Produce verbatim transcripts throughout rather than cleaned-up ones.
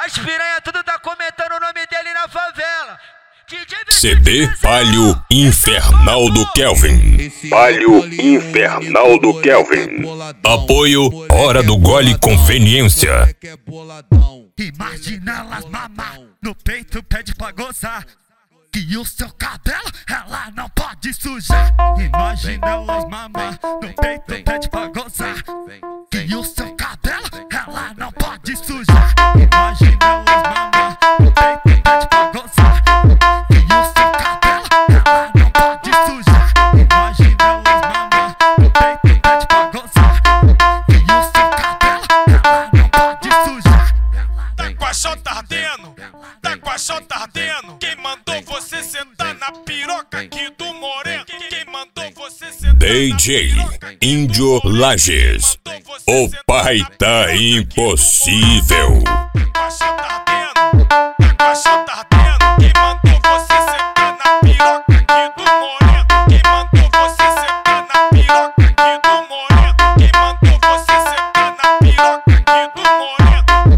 As piranha tudo tá comentando o nome dele na favela. C D Palio Infernal do Kelvin. Palio Infernal do Kelvin. Apoio Hora do Gole Conveniência. Imagina elas mamar no peito, pede pra gozar. Que o seu cabelo ela não pode sujar. Imagina elas mamar no peito, pede pra gozar. Que o seu cabelo ela não pode sujar. Imagina elas mamar no peito, pede pra gozar. Que o seu cabelo ela não pode sujar. Imagina elas mamar no peito, pede pra gozar. Que o seu cabelo ela não pode sujar. Tá com a chota ardendo, tá com a chota ardendo. Quem mandou você sentar na piroca aqui do Moreno? Quem mandou você sentar D J Índio Lages. O pai tá impossível. Tá com a chota ardendo, tá com a chota ardendo. Quem mandou você sentar na piroca aqui do Moreno? Quem mandou você sentar na piroca aqui do Moreno? Quem mandou você sentar na piroca aqui do Moreno?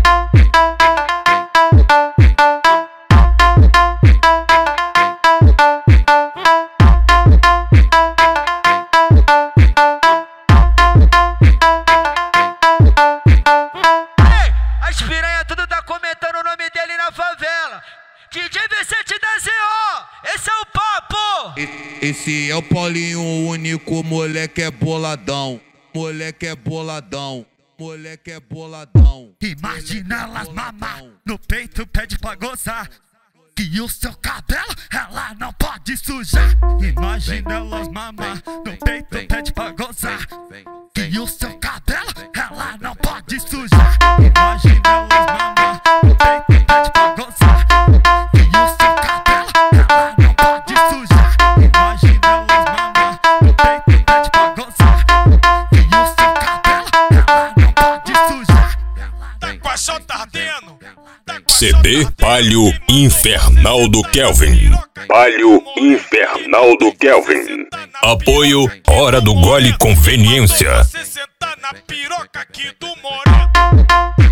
As piranha tudo tá comentando o nome dele na favela. D J Vicente da Z O, esse é o papo. Esse é o Paulinho, o único moleque é boladão. Moleque é boladão. Moleque é boladão. Imagina elas mamar no peito, pede pra gozar. Que o seu cabelo ela não pode sujar. Imagina elas mamar no peito, pede pra gozar. Que o seu cabelo ela não pode sujar. Imagina elas mamar no peito, pede pra gozar. Que o seu cabelo ela não pode sujar. Imagina elas mamar no peito, pede pra gozar. Que o seu cabelo ela não pode sujar. Tá com a chota ardendo, tá com a C chota D ardendo. Palio Infernal do Kelvin. Palio Infernal do Kelvin. Apoio Hora do Gole Conveniência. Você sentar na piroca aqui do Moreno.